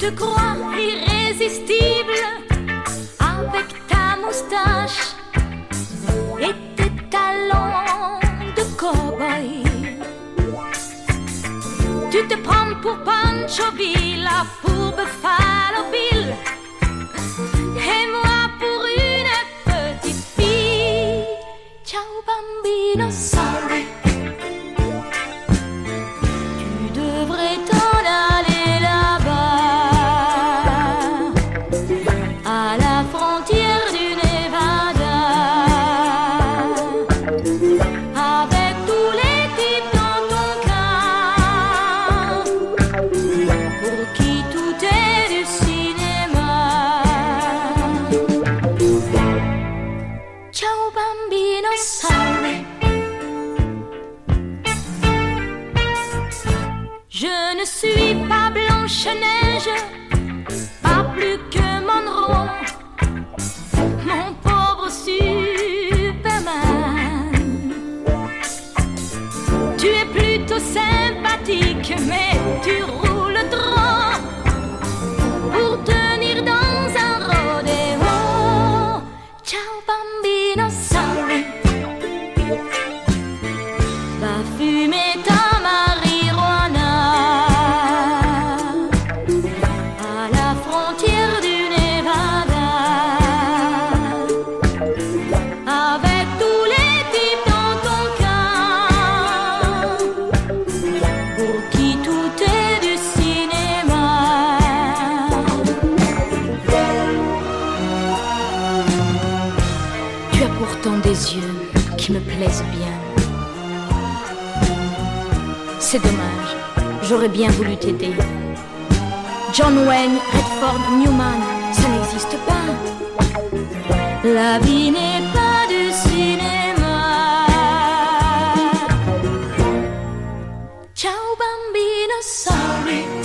te crois irrésistible avec ta moustache et tes talons de cow-boy. Tu te prends pour Pancho Villa, pour Buffalo Bill, et moi pour une petite fille. Ciao bambino, sorry. Tu devrais t'en aller là-bas, à la frontière du Nevada, avec tous les types dans ton cas, pour qui tout est du cinéma. Ciao bambino, sorry. Je ne suis pas Blanche-Neige, pas plus que Monroe, mon pauvre Superman. Tu es plutôt sympathique, mais tu roules trop pour tenir dans un rodéo. Ciao bambino, sorry. Va fumer ta marijuana à la frontière du Nevada, avec tous les types dans ton cas, pour qui tout est du cinéma. Tu as pourtant des yeux qui me plaisent bien. C'est dommage, j'aurais bien voulu t'aider. John Wayne, Redford, Newman, ça n'existe pas. La vie n'est pas du cinéma. Ciao bambino, sorry.